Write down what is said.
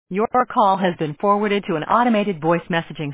Your call has been forwarded to an automated voice messaging